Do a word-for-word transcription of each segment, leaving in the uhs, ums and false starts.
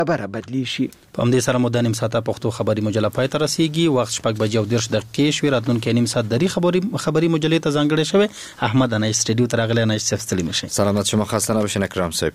خبره بدلی شي. په همدې سره مو د نیم ساعته پښتو خبري مجله پای ته رسیږي. وخت شپږ بجې او دېرش دقیقې شوې. راتلونکي نیم ساعت دري خبري خبري مجلې ته ځانګړې شوی. احمد انای استودیو ته راغلی. انای صاحب ستړي مشئ. سلامت شما، خسته نباشین اکرام صاحب.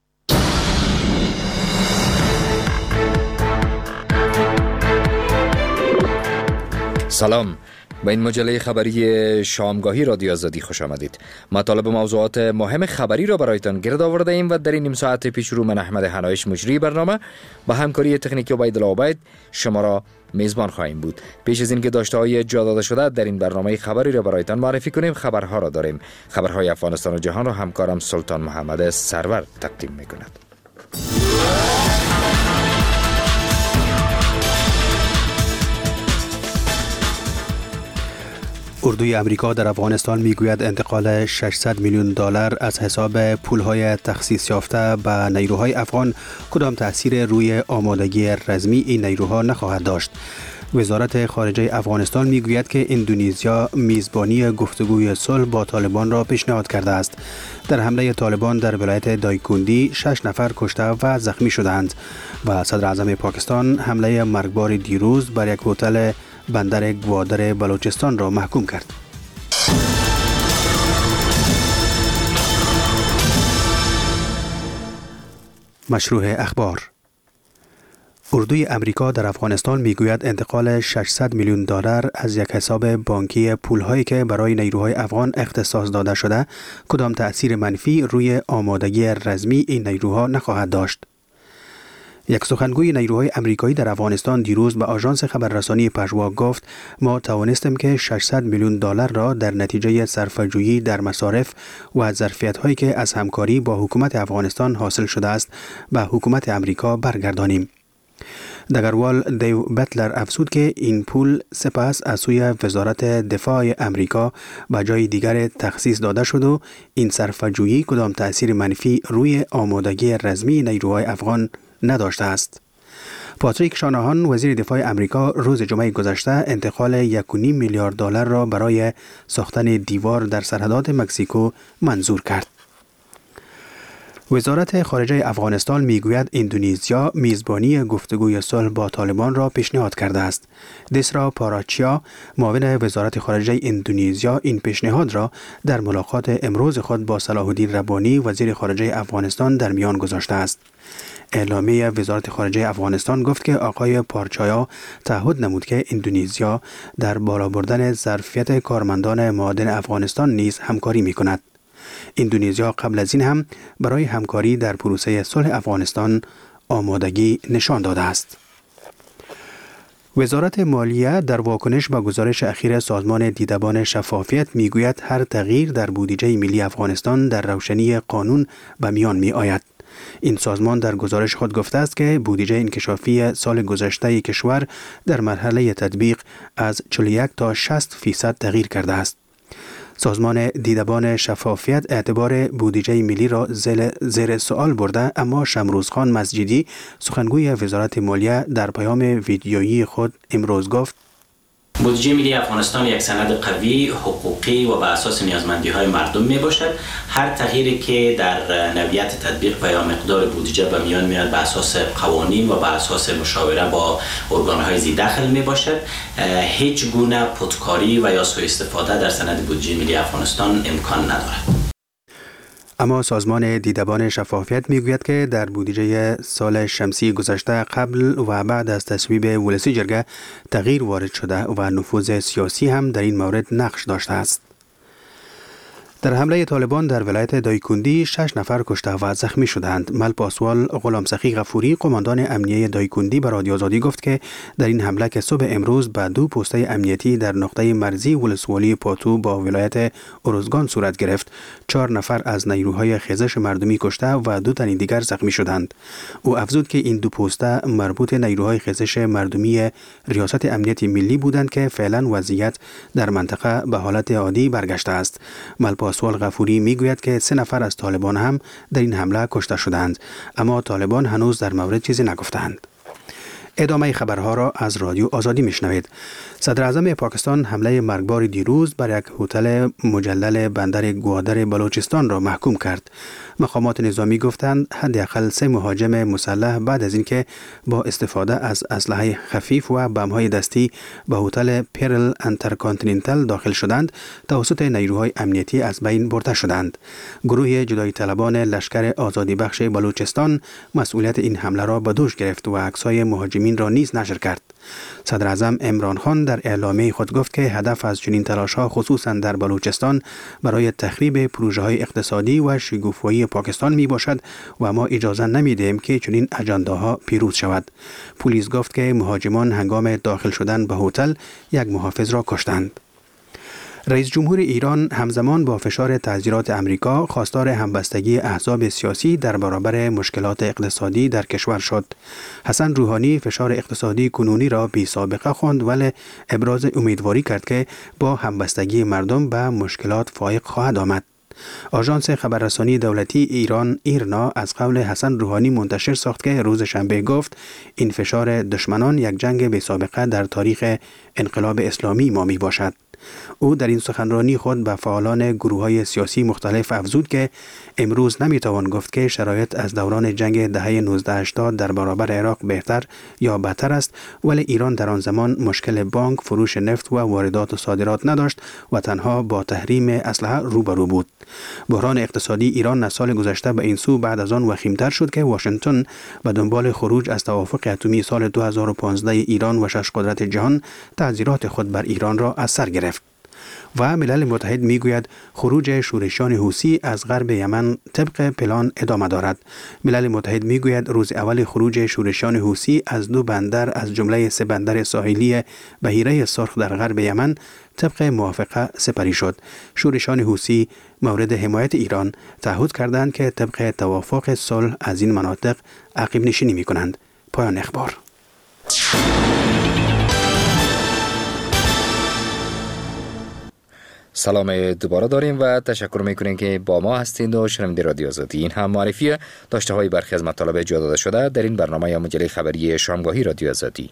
سلام، به این مجله خبری شامگاهی رادیو آزادی خوش آمدید. مطالب موضوعات مهم خبری را برایتان گرد آورده ایم و در این نیم ساعت پیش رو من احمد حنایش مجری برنامه با همکاری تکنیکی عبیدالله عبید شما را میزبان خواهیم بود. پیش از اینکه داشته های جا داده شده در این برنامه خبری را برایتان معرفی کنیم، خبرها را داریم. خبرهای افغانستان و جهان را همکارم سلطان محمد سرور تقدیم میکند. اردوی امریکا در افغانستان میگوید انتقال ششصد میلیون دلار از حساب پولهای تخصیص یافته به نیروهای افغان کدام تأثیر روی آمادگی رزمی این نیروها نخواهد داشت. وزارت خارجه افغانستان میگوید که اندونزیا میزبانی گفتگوی صلح با طالبان را پیشنهاد کرده است. در حمله طالبان در ولایت دایکندی شش نفر کشته و زخمی شدند و صدر اعظم پاکستان حمله مرگبار دیروز بر یک هتل بندر گوادر بلوچستان را محکوم کرد. مشروع اخبار. اردوی امریکا در افغانستان میگوید انتقال ششصد میلیون دلار از یک حساب بانکی پولهایی که برای نیروهای افغان اختصاص داده شده کدام تأثیر منفی روی آمادگی رزمی این نیروها نخواهد داشت. یک سخنگوی نیروهای امریکایی در افغانستان دیروز به آژانس خبررسانی پژوا گفت ما توانستیم که ششصد میلیون دلار را در نتیجه صرفه‌جویی در مصارف و ظرفیت‌هایی که از همکاری با حکومت افغانستان حاصل شده است به حکومت امریکا برگردانیم. دگروال دیو بتلر افزود که این پول سپس از سوی وزارت دفاع امریکا به جای دیگر تخصیص داده شد و این صرفه‌جویی کدام تأثیر منفی روی آمادگی رزمی نیروهای افغان نداشته است. پاتریک شاناهان وزیر دفاع امریکا روز جمعه گذشته انتقال یک و نیم میلیارد دلار را برای ساختن دیوار در سرحدات مکزیکو منظور کرد. وزارت خارجه افغانستان میگوید اندونزیا میزبانی گفتگوی صلح با طالبان را پیشنهاد کرده است. دسرا پاراچیا معاون وزارت خارجه اندونزیا این پیشنهاد را در ملاقات امروز خود با صلاح الدین ربانی وزیر خارجه افغانستان در میان گذاشته است. اعلامیه وزارت خارجه افغانستان گفت که آقای پارچایا تعهد نمود که اندونزیا در بالا بردن ظرفیت کارمندان معادن افغانستان نیز همکاری می کند. اندونزیا قبل از این هم برای همکاری در پروسه صلح افغانستان آمادگی نشان داده است. وزارت مالیه در واکنش به گزارش اخیر سازمان دیدبان شفافیت میگوید هر تغییر در بودجه ملی افغانستان در روشنی قانون به میان می آید. این سازمان در گزارش خود گفته است که بودجه انکشافی سال گذشته کشور در مرحله تطبیق از چهل و یک تا شصت فیصد تغییر کرده است. سازمان دیدبان شفافیت اعتبار بودجه ملی را زیر سوال برده، اما شمروزخان مسجدی سخنگوی وزارت مالیه در پیام ویدیویی خود امروز گفت بودجه ملی افغانستان یک سند قوی، حقوقی و بر اساس نیازمندی‌های مردم میباشد. هر تغییری که در نوعیت تطبیق و یا مقدار بودجه به میان میاد بر اساس قوانین و بر اساس مشاوره با ارگان‌های ذی دخل میباشد. هیچ گونه پودکاری و یا سوء استفاده در سند بودجه ملی افغانستان امکان ندارد. اما سازمان دیدبان شفافیت میگوید که در بودجه سال شمسی گذشته قبل و بعد از تصویب ولسی جرگه تغییر وارد شده و نفوذ سیاسی هم در این مورد نقش داشته است. در حمله طالبان در ولایت دایکندی شش نفر کشته و زخمی شدند. مل پاسوال غلامسخی غفوری قماندان امنیه دایکندی به رادیو آزادی گفت که در این حمله که صبح امروز به دو پوسته امنیتی در نقطه مرزی ولسوالی پاتو با ولایت اروزگان صورت گرفت، چهار نفر از نیروهای خیزش مردمی کشته و دو تن دیگر زخمی شدند. او افزود که این دو پوسته مربوط نیروهای خیزش مردمی ریاست امنیت ملی بودند که فعلا وضعیت در منطقه به حالت عادی برگشته است. مل پاسوال غفوری میگوید که سه نفر از طالبان هم در این حمله کشته شدند، اما طالبان هنوز در مورد چیزی نگفتند. ادامه خبرها را از رادیو آزادی میشنوید. صدر اعظم پاکستان حمله مرگبار دیروز بر یک هتل مجلل بندر گوادر بلوچستان را محکوم کرد. مقامات نظامی گفتند حداقل سه مهاجم مسلح بعد از اینکه با استفاده از اسلحه خفیف و بم‌های دستی به هتل پیرل انترکانتیننتال داخل شدند توسط نیروهای امنیتی از بین برده شدند. گروه جدایی طلبان لشکر آزادی بخش بلوچستان مسئولیت این حمله را به دوش گرفت و عکس‌های مهاجمین را نیز نشر کرد. صدر اعظم عمران خان در اعلامیه خود گفت که هدف از چنین تلاش‌ها خصوصا در بلوچستان برای تخریب پروژه‌های اقتصادی و شگفت‌های پاکستان می باشد و ما اجازه نمی‌دهیم که چنین اجنداها پیروز شود. پلیس گفت که مهاجمان هنگام داخل شدن به هتل یک محافظ را کشتند. رئیس جمهور ایران همزمان با فشار تعزیرات امریکا خواستار همبستگی احزاب سیاسی در برابر مشکلات اقتصادی در کشور شد. حسن روحانی فشار اقتصادی کنونی را بی سابقه خواند ولی ابراز امیدواری کرد که با همبستگی مردم به مشکلات فائق خواهد آمد. آژانس خبررسانی دولتی ایران ایرنا از قول حسن روحانی منتشر ساخت که روز شنبه گفت این فشار دشمنان یک جنگ بی سابقه در تاریخ انقلاب اسلامی ما می باشد. او در این سخنرانی خود به فعالان گروه‌های سیاسی مختلف افزود که امروز نمیتوان گفت که شرایط از دوران جنگ دهه نوزده هشتاد در برابر عراق بهتر یا بدتر است، ولی ایران در آن زمان مشکل بانک، فروش نفت و واردات و صادرات نداشت و تنها با تحریم اسلحه روبرو بود. بحران اقتصادی ایران از سال گذشته به این سو بعد از آن وخیمتر شد که واشنگتن به دنبال خروج از توافق اتمی سال دو هزار و پانزده ایران و شش قدرت جهان تعزیرات خود بر ایران را از سر گرفت. و ملل متحد میگوید خروج شورشیان حوثی از غرب یمن طبق پلان ادامه دارد. ملل متحد میگوید روز اول خروج شورشیان حوثی از دو بندر از جمله سه بندر ساحلی بحیره سرخ در غرب یمن طبق موافقه سپری شد. شورشیان حوثی مورد حمایت ایران تعهد کردند که طبق توافق صلح از این مناطق عقب نشینی میکنند. پایان اخبار. سلام دوباره داریم و تشکر میکنیم که با ما هستید و شنونده رادیو آزادی. این هم معرفی داشته های برخی از مطالب جا داده شده در این برنامه یا مجله خبری شامگاهی رادیو آزادی.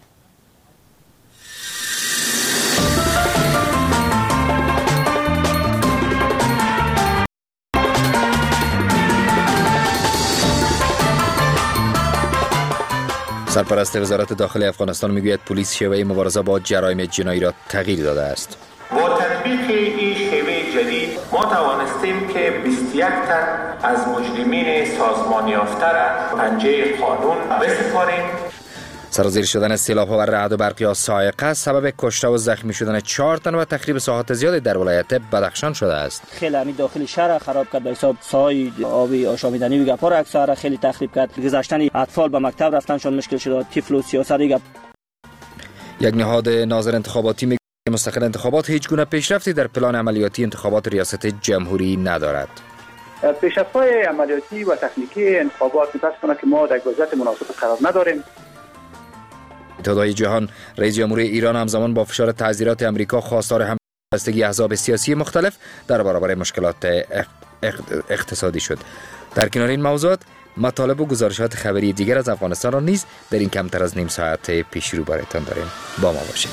سرپرست وزارت داخلی افغانستان میگوید پلیس شیوه مبارزه با جرایم جنایی را تغییر داده است. با تطبیق این شیوه جدید ما توانستیم که بیست و یک تن از مجرمین سازمان یافته را پنجه قانون بسپاریم. سرازیر شدن سیلاب‌ها و رعد و برق صاعقه سبب کشته و زخمی شدن چهار تن و تخریب ساحات زیادی در ولایت بدخشان شده است. خیلی همین داخل شهر خراب کرد، به حساب سای آبی آشامیدنی و گپا را اکثر خیلی تخریب کرد. گذشتن اطفال به مکتب رفتنشون مشکل شد، طفل و سیاست گپ. یک نهاد ناظر انتخاباتی می مستقل انتخابات هیچ گونه پیشرفتی در پلان عملیاتی انتخابات ریاست جمهوری ندارد. پیشرفت‌های عملیاتی و تکنیکی انتخابات متأسفانه که ما در وضعیت مناسب قرار نداریم. اتحادیه جهان رئیس جمهوری ایران همزمان با فشار تعزیرات امریکا خواستار همبستگی احزاب سیاسی مختلف در برابر مشکلات اقتصادی شد. در کنار این موضوعات مطالب و گزارشات خبری دیگر از افغانستان را نیز در این کمتر از نیم ساعت پیش رو برایتان داریم. با ما باشید.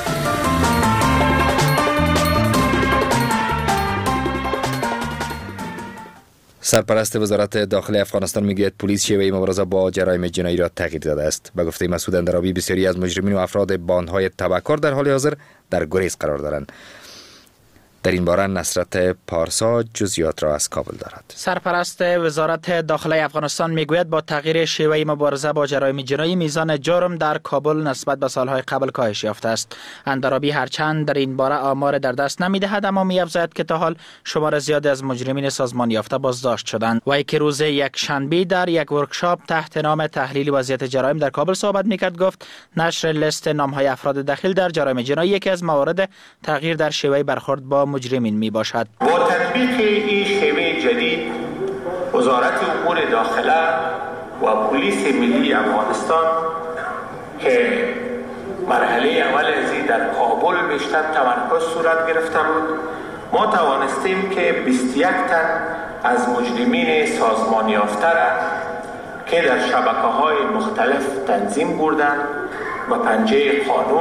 سرپرست وزارت داخلی افغانستان میگوید پلیس شیوه مبارزه با جرایم جنایی را تغییر داده است. به گفته مسعود اندرابی بسیاری از مجرمین و افراد باندهای تبهکار در حال حاضر در گریز قرار دارند. در این باره نصرت پارسا جزئیات را از کابل دارد. سرپرست وزارت داخلی افغانستان میگوید با تغییر شیوه مبارزه با جرایم جنایی میزان جرم در کابل نسبت به سالهای قبل کاهش یافته است. اندرابی هرچند در این باره آمار در دست نمیدهد، اما می‌افزاید که تا حال شمار زیادی از مجرمین سازمان یافته بازداشت شدند. وی که روز یک شنبه در یک ورکشاپ تحت نام تحلیل وضعیت جرایم در کابل صحبت میکرد گفت نشر لیست نام‌های افراد دخیل در جرایم جنایی یکی از موارد تغییر در شیوه برخورد با مجرمین می باشد. با تطبیق این شیوه جدید وزارت امور داخله و پلیس ملی افغانستان که مرحله اول ازی در کابل بیشتر تمرکز صورت گرفته بود، ما توانستیم که بیست و یک تن از مجرمین سازمان یافته را که در شبکه‌های مختلف تنظیم بردن و پنجه قانون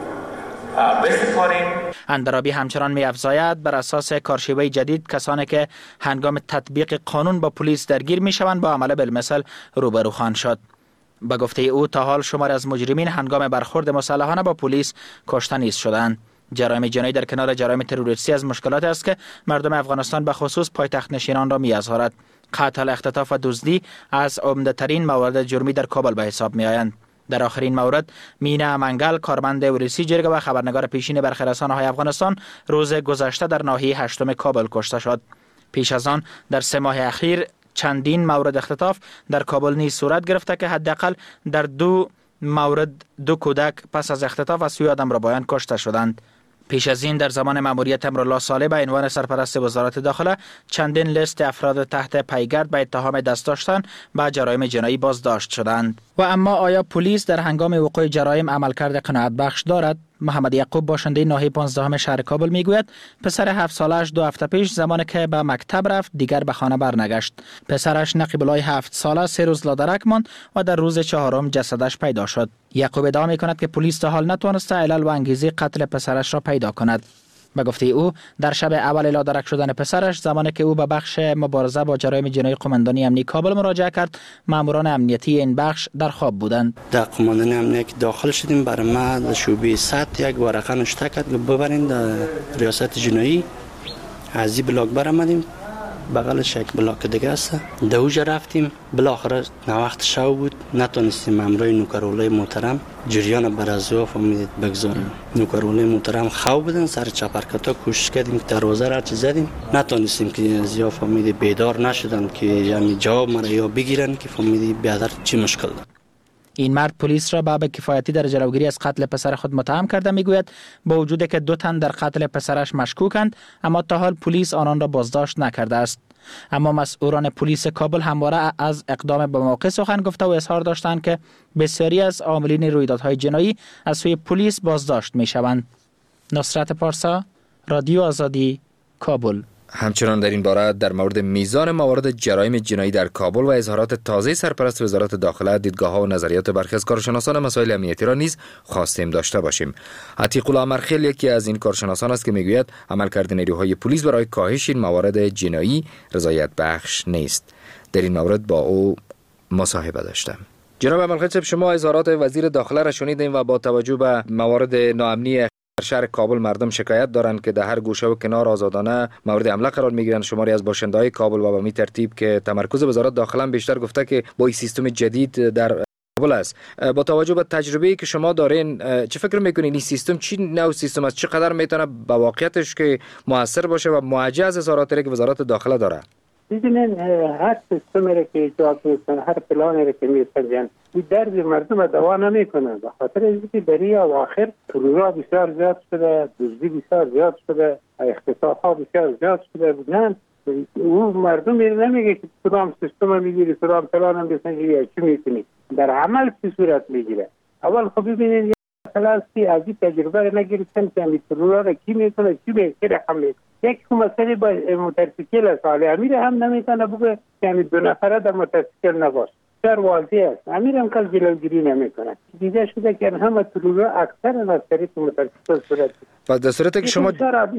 بسپاریم. اندرابی همچنان می افزاید بر اساس کارشیوه جدید کسانی که هنگام تطبیق قانون با پلیس درگیر می شوند با عمل بالمثل روبرو خواهند شد. به گفته او تا حال شمار از مجرمین هنگام برخورد مسلحانه با پلیس کشته نیز شدند. جرایم جنایی در کنار جرایم تروریستی از مشکلات است که مردم افغانستان به خصوص پایتخت نشینان را می ازارد. قتل، اختطاف و دزدی از عمده ترین موارد جرمی در کابل به حساب می آیند. در آخرین مورد مینا منگل، کارمند ورسی جرگه و خبرنگار پیشین برخی رسانه‌های افغانستان روز گذشته در ناحیه هشتم کابل کشته شد. پیش از آن در سه ماه اخیر چندین مورد اختطاف در کابل نیز صورت گرفته که حداقل در دو مورد دو کودک پس از اختطاف از سوی آدمربایان کشته شدند. پیش از این در زمان مأموریت امرالله صالح به عنوان سرپرست وزارت داخله چندین لیست افراد تحت پیگرد به اتهام دست داشتن به جرایم جنایی بازداشت شدند. و اما آیا پلیس در هنگام وقوع جرایم عملکرد قناعت بخش دارد؟ محمد یعقوب باشنده ناحیه پانزدهم شهر کابل میگوید پسر هفت سالش دو هفته پیش زمانی که به مکتب رفت دیگر به خانه برنگشت. پسرش نقیب الله هفت ساله سه روز لادرک ماند و در روز چهارم جسدش پیدا شد. یعقوب ادعا میکند که پلیس تا حال نتوانسته علل و انگیزه قتل پسرش را پیدا کند. به گفته او در شب اول لادرک شدن پسرش زمانی که او به بخش مبارزه با جرایم جنایی قماندانی امنیتی کابل مراجعه کرد، ماموران امنیتی این بخش در خواب بودند. در قماندانی امنیتی داخل شدیم، برای ما شعبه سطح یک ورقه نوشته کرد که ببرین در ریاست جنایی. از این بلاک برآمدیم، بغلش یک بلاک دیگه است. در اونجا رفتیم، بالاخره وقت شب بود، نتونستیم امرای نوکرولای محترم جریان برازو فهمیدید بگذاریم. نوکرولای محترم خواب بودن، سر چپرکتا کوشش کردیم که دروازه را چه زدیم، نتونستیم که زیا فهمیدید بیدار نشدن که یعنی جواب مرا یا بگیرن که فهمیدید بیادر چی مشکل داره. این مرد پلیس را به کفایتی در جلوگیری از قتل پسر خود متهم کرده. میگوید با وجود که دو تن در قتل پسرش مشکوکند اما تا حال پلیس آنان را بازداشت نکرده است. اما مسئولان پلیس کابل همواره از اقدام به موقع سخن گفته و اظهار داشتند که بسیاری از عاملین رویدادهای جنایی از سوی پلیس بازداشت میشوند. نصرت پارسا، رادیو آزادی، کابل. همچنان در این باره در مورد میزان موارد جرایم جنایی در کابل و اظهارات تازه سرپرست وزارت داخله دیدگاه‌ها و نظریات برخی از کارشناسان مسائل امنیتی را نیز خواستیم داشته باشیم. عتیق الله مرخیل یکی از این کارشناسان است که میگوید عملکرد نیروهای پلیس برای کاهش این موارد جنایی رضایت بخش نیست. در این مورد با او مصاحبه داشتم. جناب عملخیل، شما اظهارات وزیر داخله را شنیدین و با توجه به موارد ناامنی در شهر کابل مردم شکایت دارند که در هر گوشه و کنار آزادانه مورد حمله قرار میگیرند. شماری از باشنده‌های کابل و به می ترتیب که تمرکز وزارت داخله بیشتر گفته که با این سیستم جدید در کابل است. با توجه به تجربه‌ای که شما دارین چه فکر میکنین این سیستم چی نوع سیستم است؟ چقدر میتونه با واقعیتش که موثر باشه و معجزه از اظهاراتی که وزارت داخله داره؟ ببینید هر سیستمی را که ایجاد میکنن، هر پلانی را که میسازن، این درد مردم دوا نمیکنه. به خاطر اینکه در این اواخر ترورها بسیار زیاد شده، دزدی بسیار زیاد شده، اختطافها بسیار زیاد شده بودن. او مردم میره نمیگه که کدام سیستم میگیری، کدام پلان هم بسنجی یا چی میکنی. در عمل چی صورت میگیره. اول خب ببینید مثلا از این تجربه نگیرتن که این ترورها را کی میکنه، کی میکنه حمله. یک مسئله با موتورسیکل است، حالا امیر هم نمیتونه بگه یعنی دو نفره در موتورسیکل نباشه. بسیار واضح است. امیر هم کل جلوگیری نمیکنه. دیده شده که همه ترورها اکثر از طریق موتورسیکل صورت و در صورتی که شما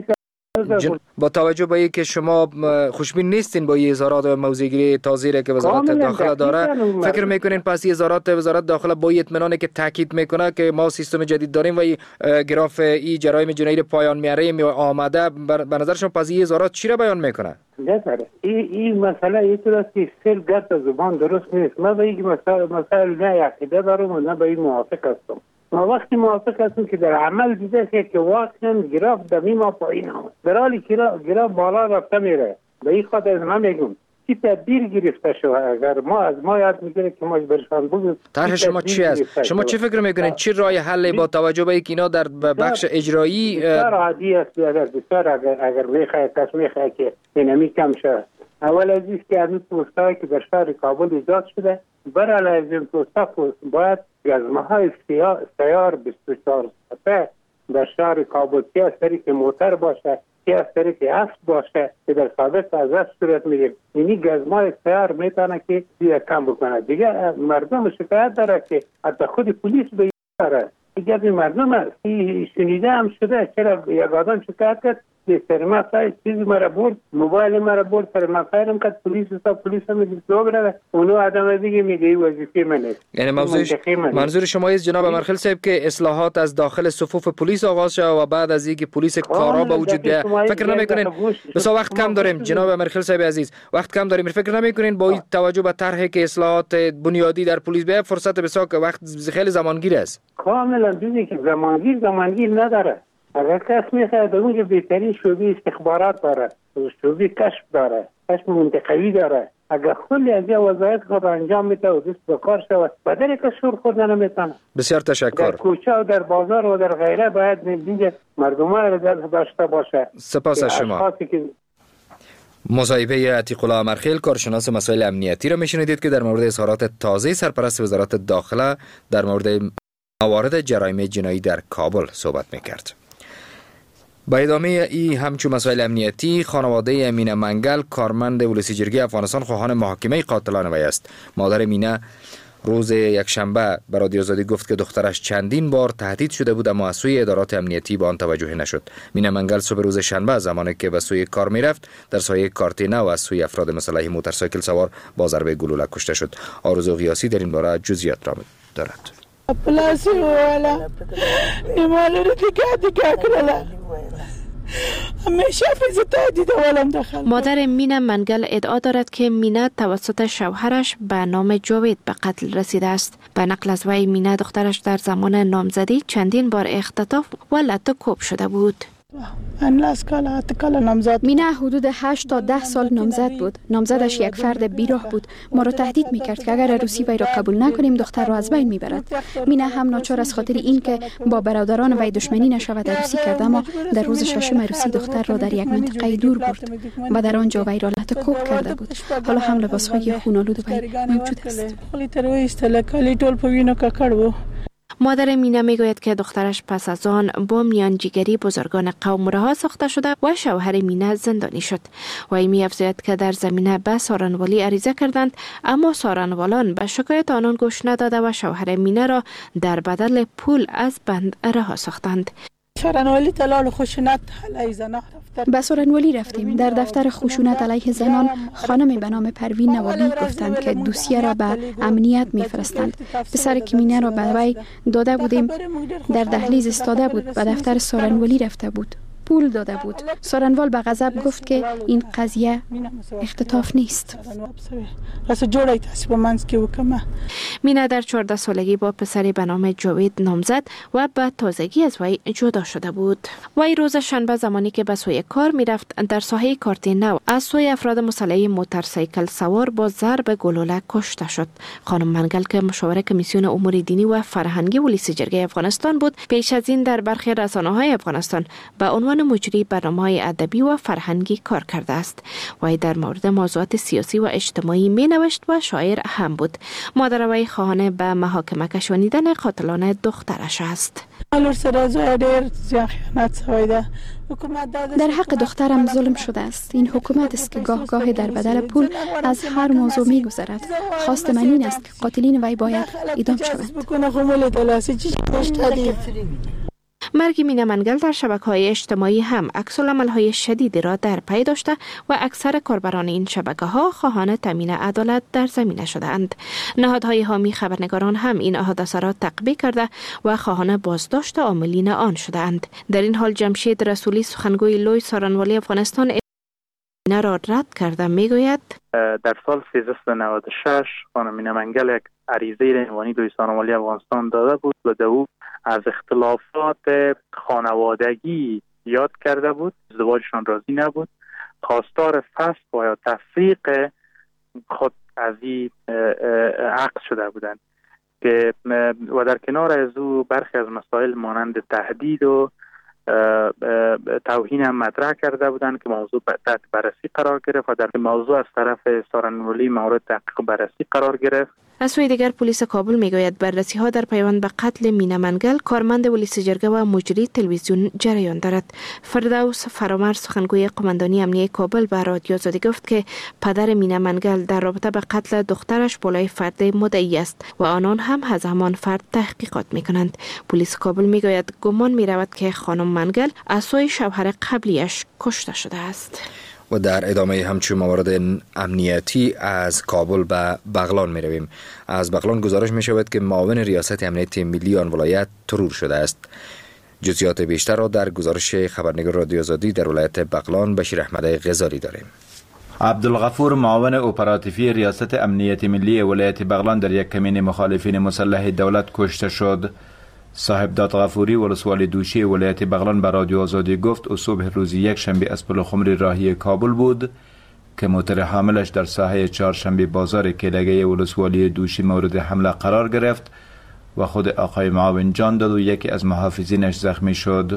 جن... با توجه به اینکه شما خوشبین نیستین با این اظهارات و موضوعگیری تازه‌ای که وزارت داخله داره، فکر میکنین پس این اظهارات وزارت داخله با اطمینانی که تاکید میکنه که ما سیستم جدید داریم و گراف ای جرایم جنایی پایان میاره می آمده، به نظر شما پس این اظهارات چی را بیان میکنه؟ نه این این مسئله اینطور است که سر گرد زبان درست نیست. من به این مسئله مسئله نه عقیده دارم و نه به این موافق هستم. ما وقتی موافق هستیم که در عمل دیده که واقعا گراف دمی ما پایین آمد، در حالی که گراف بالا رفته میره. به این خاطر من میگم چی تدبیر گرفته شو اگر ما از ما یاد میگیره که ما برشان بگیم طرح شما چی است؟ شما چی فکر میکنید چی راه حل با توجه به اینکه اینا در بخش اجرایی بسیار عادی است؟ اگر بسیار اگر اگر میخواد کس میخواد که اینمی کم شه، اول از این که از این پوستایی که در شهر کابل ایجاد شده برای از این پوستا باید گزمه‌های سیار بیست و چهار ساعته در شهر کابل از طریق موتر باشه که از طریق افت باشه که در سابق از افت صورت میگیره، یعنی گزمای سیار میتونه که دیگه کم بکنه. دیگه مردم شکایت داره که حتی خود پلیس به داره دیگه به مردم است. این شنیده هم شده چرا یک آدم شکایت کرد سر ما سای چیز مرا برد، موبایل مرا برد، سر ما فایرم کرد، پلیس تا پلیس هم میگه لو بره، اونو آدم دیگه میگه وظیفه منه. یعنی موضوعش منظور شما است جناب امرخیل صاحب که اصلاحات از داخل صفوف پلیس آغاز شد و بعد از اینکه پلیس کارا به وجود بیاد فکر نمیکنین بس وقت کم داریم جناب امرخیل صاحب عزیز، وقت کم داریم، فکر نمیکنین با این توجه به طرحی که اصلاحات بنیادی در پلیس بیاد فرصت بسیار که وقت خیلی زمانگیر است؟ کاملا دیدی که زمانگیر زمانگیر نداره. اگر کس میخواد اونجا بهترین شعبه استخبارات داره، شعبه کشف داره، کشف منطقوی داره، اگر خلی از یا وظایف خود انجام میده و دست به کار شود بدل که شور خود نمیتونه. بسیار تشکر. در کوچه و در بازار و در غیره باید اینجا مردمان را در داشته باشه. سپاس از شما. که مصاحبه عتیق الله امرخیل کارشناس مسائل امنیتی را میشنیدید که در مورد اظهارات تازه سرپرست وزارت داخله در مورد موارد جرایم جنایی در کابل صحبت میکرد. با ادامه ای همچون مسائل امنیتی، خانواده مینا منگل کارمند ولسی جرگه افغانستان خواهان محاکمه قاتلان وی است. مادر مینا روز یکشنبه به رادیو آزادی گفت که دخترش چندین بار تهدید شده بود اما از سوی ادارات امنیتی به آن توجه نشد. مینا منگل صبح روز شنبه زمانی که به سوی کار میرفت در سایه کارت نو از سوی افراد مسلح موتورسایکل سوار با ضربه گلوله کشته شد. آرزو غیاسی در این باره جزئیات را دارد. پلاسی والا نیمالو رو دیگه دیگه کرلا همیشه فیزتا دیده ولم دخل. مادر مینا منگل ادعا دارد که مینا توسط شوهرش به نام جاوید به قتل رسیده است. به نقل از وی مینا دخترش در زمان نامزدی چندین بار اختطاف و لطو شده بود. مینا حدود هشت تا ده سال نامزد بود. نامزدش یک فرد بیراه بود. ما را تهدید میکرد که اگر عروسی وی را قبول نکنیم دختر را از بین میبرد. مینا هم ناچار از خاطر این که با برادران وی دشمنی نشود عروسی کرد، اما در روز ششم عروسی دختر را در یک منطقه دور برد و در آنجا وی را لطو کرده بود. حالا هم لباسهای خونالود وی موجود است. مادر مینا میگوید که دخترش پس از آن با میانجیگری بزرگان قوم رها ساخته شده و شوهر مینا زندانی شد. و این می‌افزاید که در زمینه به سارنوالی عریضه کردند اما سارنوالان به شکایت آنان گوش نداده و شوهر مینا را در بدل پول از بند رها ساختند. سارنوالی تلال خشونت علیه زنان به سارنوالی رفتیم. در دفتر خشونت علیه زنان خانم به نام پروین نوابی گفتند که دوسیه را به امنیت میفرستند. پسر کمینه را به وی داده بودیم، در دهلیز استاده بود، به دفتر سارنوالی رفته بود، پول داده بود. سارنوال به غضب گفت که این قضیه اختطاف نیست. مینا در چهارده سالگی با پسری به نام جاوید نامزد و به تازگی از وی جدا شده بود. وی روز شنبه زمانی که به سوی کار میرفت در ساحه کارت نو از سوی افراد مسلح موتورسایکل سوار با ضرب گلوله کشته شد. خانم منگل که مشاور کمیسیون امور دینی و فرهنگی ولسی جرگه افغانستان بود، پیش از این در برخی رسانه‌های افغانستان به عنوان مجری برنامه‌های ادبی و فرهنگی کار کرده است. وی در مورد موضوعات سیاسی و اجتماعی می نوشت و شاعر هم بود. مادر وی خواهان به محاکمه کشانیدن قاتلان دخترش است. در حق دخترم ظلم شده است. این حکومت است که گاه گاه در بدل پول از هر موضوع می گذرد. خواست من این است که قاتلین وی باید اعدام شوند. مرگ مینا منگل در شبکه‌های اجتماعی هم عکس‌العمل‌های شدیدی را در پی داشته و اکثر کاربران این شبکه‌ها خواهان تامین عدالت در زمینه شدند. نهادهای حامی خبرنگاران هم این حادثه را تقبیح کرده و خواهان بازداشت عاملین آن شدند. در این حال جمشید رسولی سخنگوی لوی سارنوالی افغانستان این را رد کرده میگوید در سال سیزده نود و شش خانم مینا منگل یک عریضه عنوانی لوی سارنوالی افغانستان داده بود و در او از اختلافات خانوادگی یاد کرده بود. ازدواجشان راضی نبود، خواستار فسخ و یا تفریق خود از این عقد شده بودند که و در کنار از او برخی از مسائل مانند تهدید و توهین هم مطرح کرده بودند که موضوع تحت بررسی قرار گرفت و در موضوع از طرف سارنوالی مورد تحقیق بررسی قرار گرفت. از سوی دیگر پلیس کابل میگوید بررسی ها در پیوند به قتل مینا منگل کارمند ولایت جرگه و مجری تلویزیون جریان دارد. فردوس فرامرز سخنگوی قماندانی امنیه کابل به رادیو آزادی گفت که پدر مینا منگل در رابطه به قتل دخترش بالای فرد مدعی است و آنان هم از همان فرد تحقیقات میکنند. پلیس کابل میگوید گمان میرود که خانم منگل از سوی شوهر قبلیش کشته شده است. و در ادامه همچون موارد امنیتی از کابل به بغلان می رویم. از بغلان گزارش می شود که معاون ریاست امنیت ملی آن ولایت ترور شده است. جزئیات بیشتر را در گزارش خبرنگار رادیو آزادی در ولایت بغلان بشیر احمد غزالی داریم. عبدالغفور معاون اپراتیفی ریاست امنیت ملی ولایت بغلان در یک کمین مخالفین مسلح دولت کشته شد. صاحب داد غفوری ولسوالی دوشی ولایت بغلان به رادیو آزادی گفت او صبح روز یک شنبه از پل خمری راهی کابل بود که موتور حاملش در ساحه چهارشنبه بازار کلگه ولسوالی دوشی مورد حمله قرار گرفت و خود آقای معاون جان داد و یکی از محافظینش زخمی شد.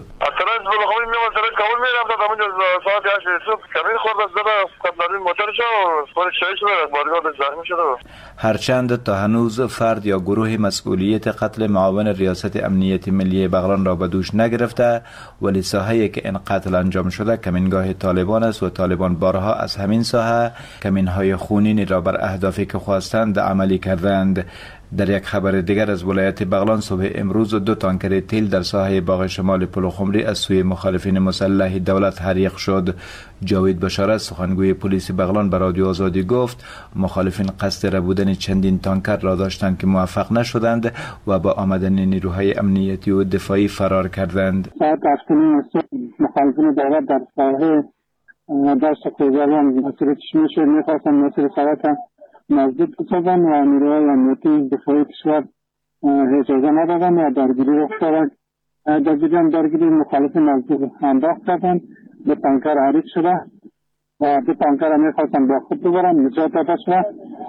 هرچند تا هنوز فرد یا گروه مسئولیت قتل معاون ریاست امنیت ملی بغلان را به دوش نگرفته، ولی ساحه‌ای که این قتل انجام شده کمینگاه طالبان است و طالبان بارها از همین ساحه کمینهای خونینی را بر اهدافی که خواستند عملی کردند. در یک خبر دیگر از ولایت بغلان صبح امروز دو تانکر تیل در ساحه باغ شمال پل خمری از سوی مخالفین مسلح دولت حریق شد. جاوید بشارت سخنگوی پلیس بغلان به رادیو آزادی گفت مخالفین قصد ربودن چندین تانکر را داشتند که موفق نشدند و با آمدن نیروهای امنیتی و دفاعی فرار کردند. ساعت هفت‌ونیم مخالفین دولت در ساحه دشت کوزلان مسیر چشمش میخواستن مسیر سرک نزدیک بسازن و نیروهای امنیتی دفاعی کشور اجازه ندادن و درگیری رخ داد. در جریان درگیری مخالفین نزدیک انداخت کردند، دو تانکر حریق شده و دو تانکر را میخواستن با خود ببرن، نجات داده شده.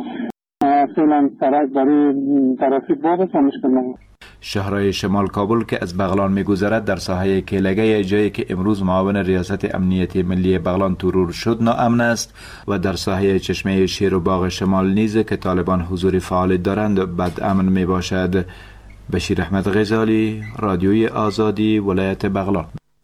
فعلا سرک برای ترافیک باز است و مشکل نداره. شهرهای شمال کابل که از بغلان می‌گذرد در ساحه کلگه، جایی که امروز معاون ریاست امنیت ملی بغلان ترور شد، ناامن است و در ساحه چشمه شیر و باغ شمال نیز که طالبان حضور فعال دارند بد امن میباشد. بشیر احمد غزالی، رادیوی آزادی، ولایت بغلان.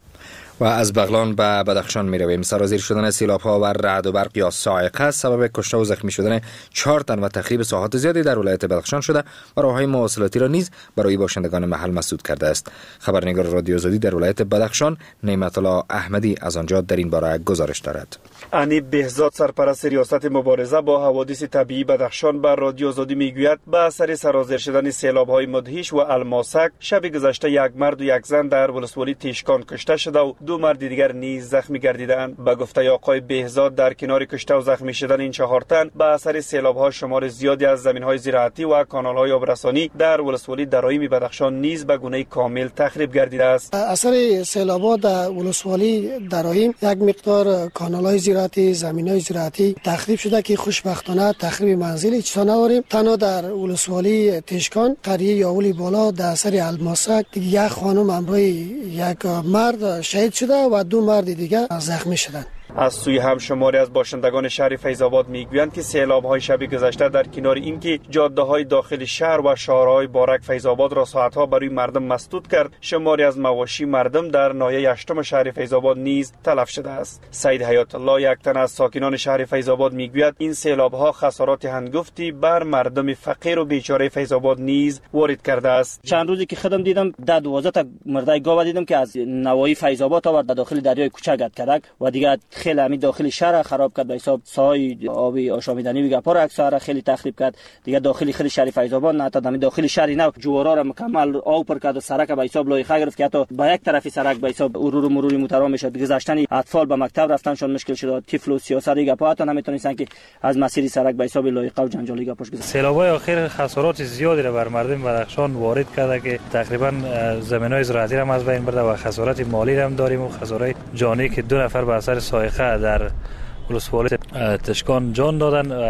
و از بغلان به بدخشان می رویم. سرازیر شدن سیلاب‌ها و رعد و برق یا صاعقه سبب کشته و زخمی شدن چهار تن و تخریب ساحات زیادی در ولایت بدخشان شده و راههای مواصلاتی را نیز برای باشندگان محل مسدود کرده است. خبرنگار رادیو آزادی در ولایت بدخشان نعمت الله احمدی از آنجا در این باره گزارش دارد. انیب بهزاد سرپرست ریاست مبارزه با حوادث طبیعی بدخشان بر رادیو آزادی میگوید به اثر سرازیر شدن سیلاب‌های مدهش و الماسک شب گذشته یک مرد و یک زن در ولسوالی تیشکان کشته شده و دو مرد دیگر نیز زخمی گردیدند. به گفته آقای بهزاد در کنار کشته و زخمی شدن این چهار تن به اثر سیلاب‌ها شمار زیادی از زمین‌های زراعتی و کانال‌های آبرسانی در ولسوالی درایم بدخشان نیز به گونه کامل تخریب گردیده است. اثر سیلاب‌ها در ولسوالی درایم یک مقدار کانال‌های زراعتی، زمین‌های زراعتی تخریب شده که خوشبختانه تخریب منزلی چطور نداریم. تنها در ولسوالی تشکان قریه یاولی بالا در اثر الماسک یک خانم همراه یک مرد شهید شده و دو مرد دیگر زخمی شدند. از سوی هم شماری از باشندگان شهر فیض‌آباد میگویند که سیلاب‌های شب گذشته در کنار اینکه جاده‌های داخل شهر و شهرهای بارک فیض‌آباد را ساعت‌ها برای مردم مسدود کرد، شماری از مواشی مردم در ناحیه هشتم شهر فیض‌آباد نیز تلف شده است. سید حیات الله یک تن از ساکنان شهر فیض‌آباد میگوید این سیلاب‌ها خسارات هنگفتی بر مردم فقیر و بیچاره فیض‌آباد نیز وارد کرده است. چند روزی که خودم دیدم در دوازده تا مرده گاو دیدم که از نواحی فیض‌آباد تا در داخل دریای کوچک کدک و دیگه خیلی همین داخل شهر خراب کرد. به حساب سای آبی آشامیدنی و گپا را اکثر خیلی تخریب کرد. دیگه داخل خیلی شهر فیض‌آباد نه تا همین داخل شهر نه جوارا را مکمل آب پر کرد و سرک به حساب لایخه گرفت که حتی با یک طرفی سرک به حساب مرور و مروری موتورا میشد. گذشتن اطفال به مکتب رفتنشون مشکل شد. طفل و سیاست گپا حتی نمیتونستن که از مسیر سرک به حساب لایخه و جنجالی گپاش گذشت. سیلاب‌های اخیر خسارات زیادی را بر مردم بدخشان وارد کرده که تقریبا زمین‌های زراعتی را از بین برده و خسارات مالی هم داریم و خسارات جانی که دو نفر به اثر صاعقه در ولسوالی تشکان جان دادن و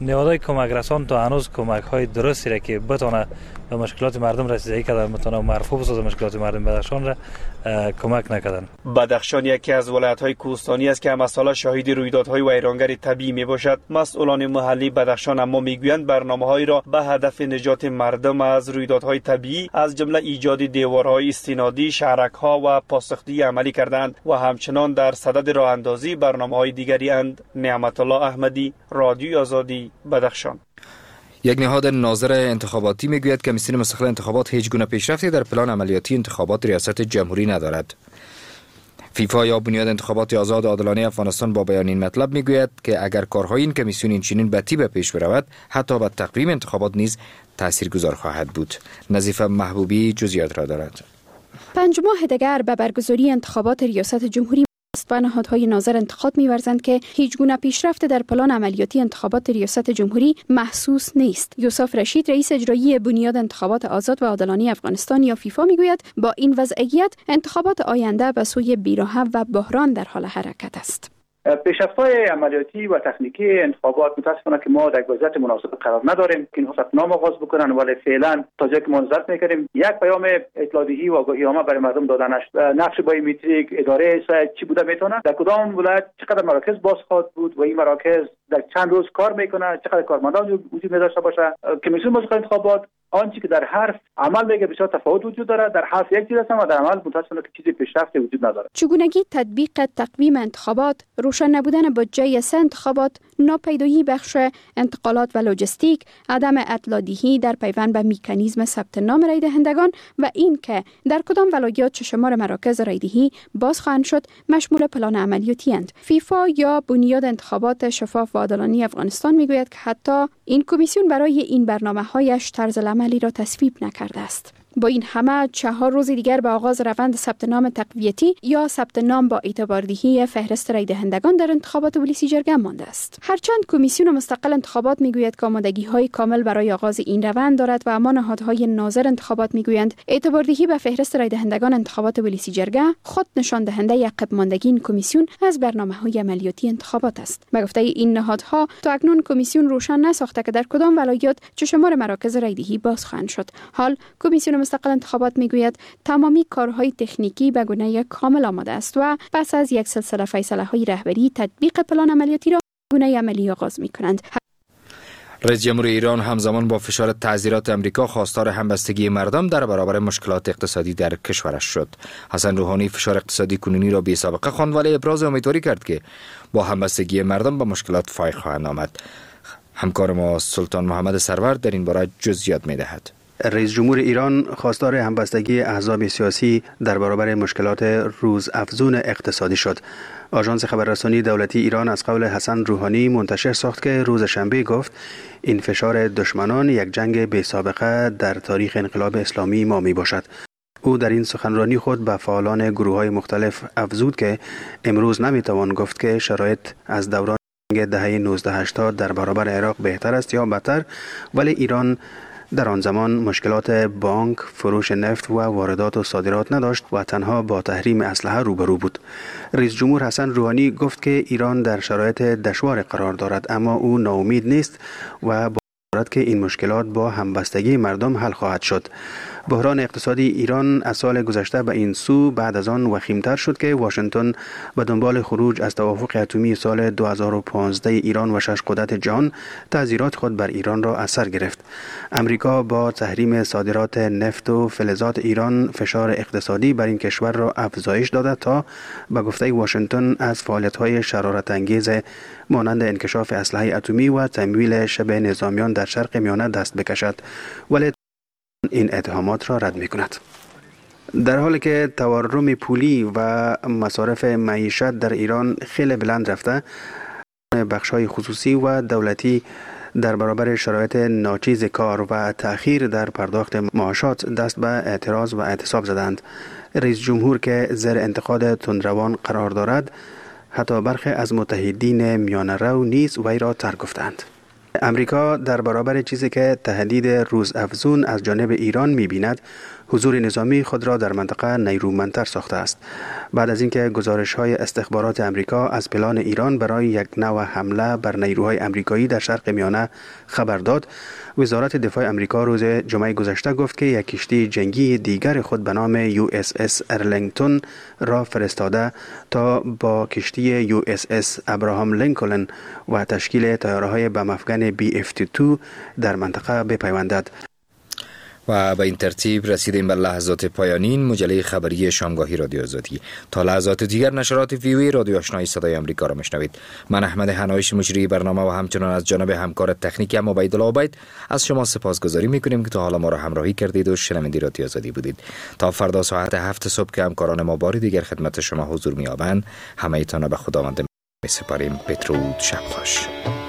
نهادهای کمک رسان تا هنوز کمک های درستی را که بتونه به مشکلات مردم رسیدگی کردن، بتونه مرفوع بسازه مشکلات مردم بدخشان را کمک نکردن. بدخشان یکی از ولایت‌های کوهستانی است که همساله شاهد رویدادهای ویرانگر طبیعی میباشد. مسئولان محلی بدخشان اما میگویند برنامه‌هایی را به هدف نجات مردم از رویدادهای طبیعی از جمله ایجاد دیوارهای استنادی، شهرک‌ها و پاسخدهی عملی کردند و همچنان در صدد راه اندازی برنامه‌های دیگری اند. نعمت الله احمدی، رادیوی آزادی، بدخشان. یک نهاد ناظر انتخاباتی میگوید کمیسیون مستقل انتخابات هیچ گونه پیشرفتی در پلان عملیاتی انتخابات ریاست جمهوری ندارد. فیفا یا بنیاد انتخابات آزاد و عادلانه افغانستان با بیان این مطلب میگوید که اگر کارهای این کمیسیون اینچنین به تیب پیش برود، حتی به تقویم انتخابات نیز تاثیرگذار خواهد بود. نظیفه محبوبی جزئیات را دارد. پنج ماه دیگر به برگزاری انتخابات ریاست جمهوری و نهادهای ناظر انتخاب می‌ورزند که هیچ گونه پیشرفت در پلان عملیاتی انتخابات ریاست جمهوری محسوس نیست. یوسف رشید، رئیس اجرایی بنیاد انتخابات آزاد و عادلانه افغانستان یا فیفا میگوید با این وضعیت انتخابات آینده به سوی بی‌رحم و بحران در حال حرکت است. پیشرفت‌های عملیاتی و تکنیکی انتخابات متاسفانه که ما در وضعیت مناسب قرار نداریم که این نام آغاز بکنن، ولی فعلا تا جایی که ما نظارت می‌کنیم یک پیام اطلاع‌دهی و آگاهی‌نامه برای مردم داده نشد. نقش بایومتریک اداره چی بوده میتونه، در کدام ولایت چقدر مراکز باز خواهد بود و این مراکز در چند روز کار میکنه، چقدر کارمندان وجود داشته باشه. کمیسیون مستقل انتخابات آنچه که در حرف عمل میگه بسیار تفاوت وجود داره. در حرف یک چیز است و در عمل متأسفانه که چیزی پیشرفت وجود نداره. چگونگی تطبیق تقویم انتخابات، روشن نبودن بودجه سه انتخابات، ناپیدایی بخش انتقالات و لوجستیک، عدم اطلاع‌دهی در پیوند به مکانیزم ثبت نام رای دهندگان و این که در کدام ولایات چه شمار مراکز رای دهی باز خواهند شد مشمول پلان عملیاتی اند. فیفا یا بنیاد انتخابات شفاف و عادلانه افغانستان میگوید که حتی این کمیسیون برای این برنامه‌هایش طرز عملی را تصویب نکرده است. با این همه چهار روز دیگر به آغاز روند ثبت نام تقویتی یا ثبت نام با اعتباردهی فهرست رای دهندگان در انتخابات ولسی جرگه مانده است. هرچند کمیسیون مستقل انتخابات میگوید که آمادگی‌های کامل برای آغاز این روند دارد و اما نهادهای ناظر انتخابات میگویند اعتباردهی به فهرست رای دهندگان انتخابات ولسی جرگه خود نشان دهنده عقب ماندگی این کمیسیون از برنامه‌های عملیاتی انتخابات است. به گفته این نهادها تا اکنون کمیسیون روشن نساخته که در کدام ولایات چه شمار مراکز رای دهی باز خواهند شد. حال کمیسیون مستقل انتخابات میگوید تمامی کارهای تکنیکی به گونه کامل آماده است و پس از یک سلسله فیصله‌های رهبری تطبیق پلان عملیاتی را گونه عملی آغاز می‌کنند. رئیس جمهور ایران همزمان با فشار تعزیرات امریکا خواستار همبستگی مردم در برابر مشکلات اقتصادی در کشورش شد. حسن روحانی فشار اقتصادی کنونی را بی سابقه خواند ولی ابراز امیدواری کرد که با همبستگی مردم به مشکلات فائق خواهند آمد. همکار ما سلطان محمد سرور در این باره جزئیات می‌دهد. رئیس جمهور ایران خواستار همبستگی احزاب سیاسی در برابر مشکلات روزافزون اقتصادی شد. آژانس خبررسانی دولتی ایران از قول حسن روحانی منتشر ساخت که روز شنبه گفت این فشار دشمنان یک جنگ بی سابقه در تاریخ انقلاب اسلامی ما می باشد. او در این سخنرانی خود به فعالان گروه‌های مختلف افزود که امروز نمیتوان گفت که شرایط از دوران دهه نوزده هشتاد در برابر عراق بهتر است یا بدتر، ولی ایران در آن زمان مشکلات بانک، فروش نفت و واردات و صادرات نداشت و تنها با تحریم اسلحه روبرو بود. رئیس جمهور حسن روحانی گفت که ایران در شرایط دشوار قرار دارد، اما او ناامید نیست و با که این مشکلات با همبستگی مردم حل خواهد شد. بحران اقتصادی ایران از سال گذشته به این سو بعد از آن وخیمتر شد که واشنگتن به دنبال خروج از توافق اتمی سال دو هزار و پانزده ایران و شش قدرت جهان تعزیرات خود بر ایران را از سر گرفت. امریکا با تحریم صادرات نفت و فلزات ایران فشار اقتصادی بر این کشور را افزایش داده تا به گفته واشنگتن از فعالیت‌های شرارت انگیز مانند انکشاف اسلحه اتمی و تمویل شبه نظامیان در شرق میانه دست بکشد، ولی این اتهامات را رد می‌کند. در حالی که تورم پولی و مصارف معیشت در ایران خیلی بلند رفته، بخش‌های خصوصی و دولتی در برابر شرایط ناچیز کار و تأخیر در پرداخت معاشات دست به اعتراض و اعتصاب زدند. رئیس جمهور که زیر انتقاد تندروان قرار دارد، حتی برخی از متحدین میانه رو نیز وی را ترک گفتند. امریکا در برابر چیزی که تهدید روزافزون از جانب ایران می‌بیند، حضور نظامی خود را در منطقه نیرومندتر ساخته است. بعد از اینکه گزارش‌های استخبارات امریکا از پلان ایران برای یک نوع حمله بر نیروهای امریکایی در شرق میانه خبر داد، وزارت دفاع امریکا روز جمعه گذشته گفت که یک کشتی جنگی دیگر خود به نام یو اس اس ارلینگتون را فرستاده تا با کشتی یو اس اس ابراهام لینکلن و تشکیل طیاره‌های بم افغان بی اف دو در منطقه بپیوندد. و به این ترتیب رسیدیم به لحظات پایانی مجله خبری شامگاهی رادیو آزادی. تا لحظات دیگر نشرات ویوی رادیو آشنای صدای آمریکا را میشنوید. من احمد حنایش مجری برنامه و همچنان از جانب همکار تکنیکی ام عبیدالله عبید از شما سپاسگزاری میکنیم که تا حالا ما را همراهی کردید و شنونده رادیو آزادی بودید. تا فردا ساعت هفت صبح که همکاران ما باری دیگر خدمت شما حضور می‌یابند، همه ایتان را به خداوند می‌سپاریم. بدرود، شب خوش.